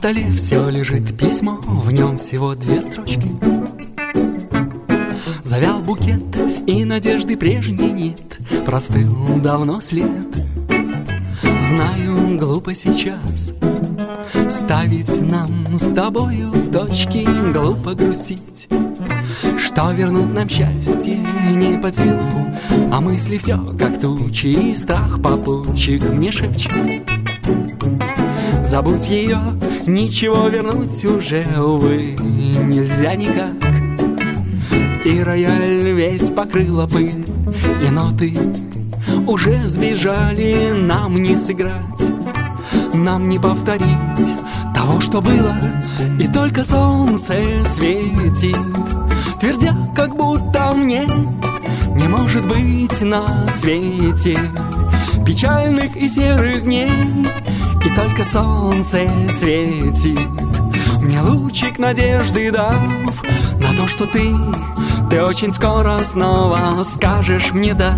столе все лежит письмо, в нем всего 2 строчки. Завял букет, и надежды прежней нет, простыл давно след. Знаю, глупо сейчас ставить нам с тобою точки, глупо грустить, что вернут нам счастье не под силу, а мысли все как тучи, и страх попутчик мне шепчет: забудь ее, ничего вернуть уже, увы, нельзя никак. И рояль весь покрыла пыль, и ноты уже сбежали. Нам не сыграть, нам не повторить того, что было, и только солнце светит, твердя, как будто мне не может быть на свете печальных и серых дней. И только солнце светит мне лучик надежды, дав на то, что ты очень скоро снова скажешь мне «да».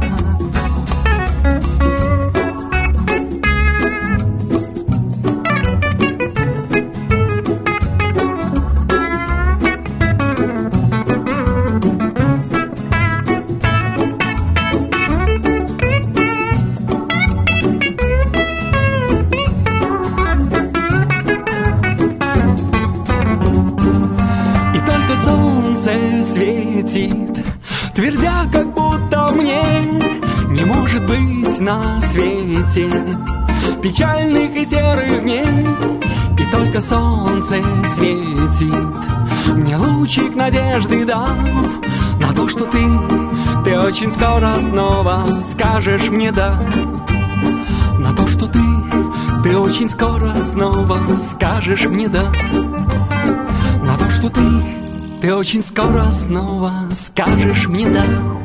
Солнце светит, твердя, как будто мне не может быть на свете печальных и серых дней. И только солнце светит мне лучик надежды, дав на то, что ты очень скоро снова скажешь мне «да». На то, что ты очень скоро снова скажешь мне «да». На то, что ты очень скоро снова скажешь мне «да».